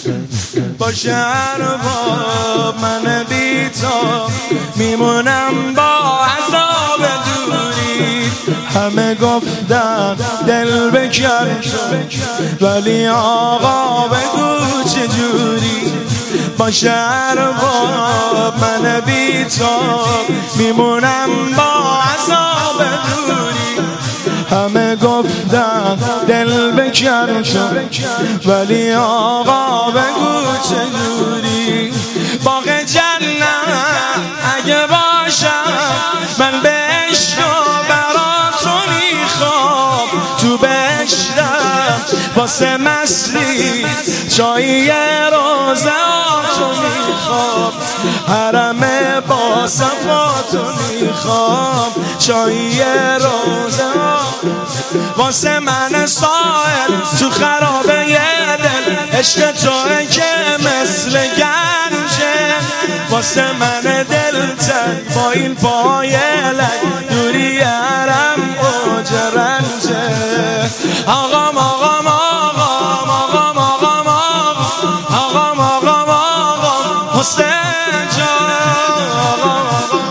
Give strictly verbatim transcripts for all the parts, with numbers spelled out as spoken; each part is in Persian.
با شهر با من بی‌تاب میمونم با عذاب دوری. همه گفتن دل بکن ولی آقا بگو چجوری. با شهر با من بی‌تاب میمونم با عذاب دوری. همه گفتن دل بکن ولی آقا بگو چجوری. باغ جنت اگه باشم من به عشق و برا تو میخوام. تو بهشتم واسه مستی چایی روزه تو میخوام. حرم با صفاتو میخوام چایی روزه واسه من سائل تو خرابه دل. عشق توه که مثل گنجه واسه من دل تن با این پای لنگ دوری حرم اوج رنجه. آقام آقام آقام آقام آقام آقام آقام آقام حسین جان. آقام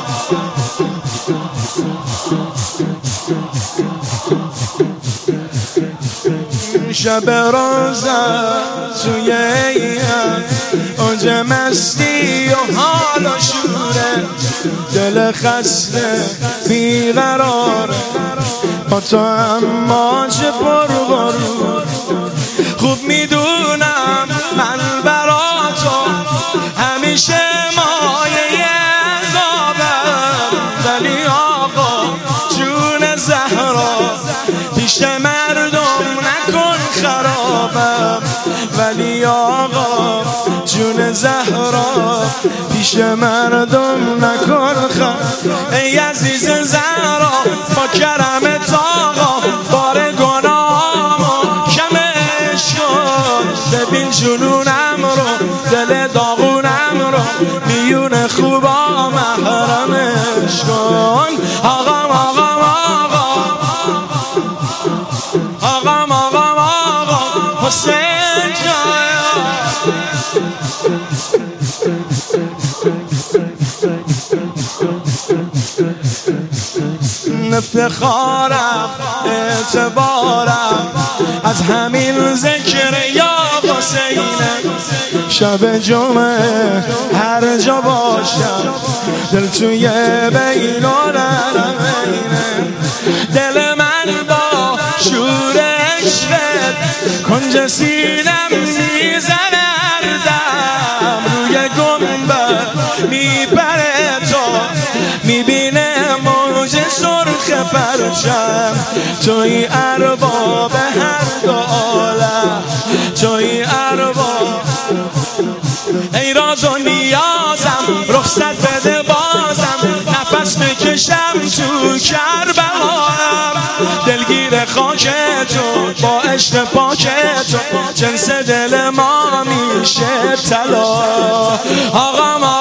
شب روزه توی ایام اوج مستی و حال و شوره. دل خسته بیقراره با تو اما چه پر برو. خوب میدونم من برا تو همیشه مایه عذابم. ولی آقا جون زهرا پیش مردم نکن خرابم. ولی آقا جون زهرا پیش مردم نکن خرابم. ای عزیز زهرا با کرمت آقا بار گناهامو کمش کن. ببین جنونم رو دل داغونم رو میون خوبا محرمش کن. آقام آقام آقام آقام آقام آقام حسین جان. افتخارم اعتبارم از همین ذکر یا حسینه. شب جمعه هر جا باشم دل توی بین و نرمینه. دل من با شور عشقت کنج سینم میزنه هردم. روی گنبد میبره تو میبینه موج سرخ پرچم. توی ارباب هر دو عالم توی ارباب. ای راز و نیازم رخصت بده بازم نفس بکشم تو کربلام. دلگیر خاک تو با عشق پاک تو جنس دل ما میشه طلا. آقا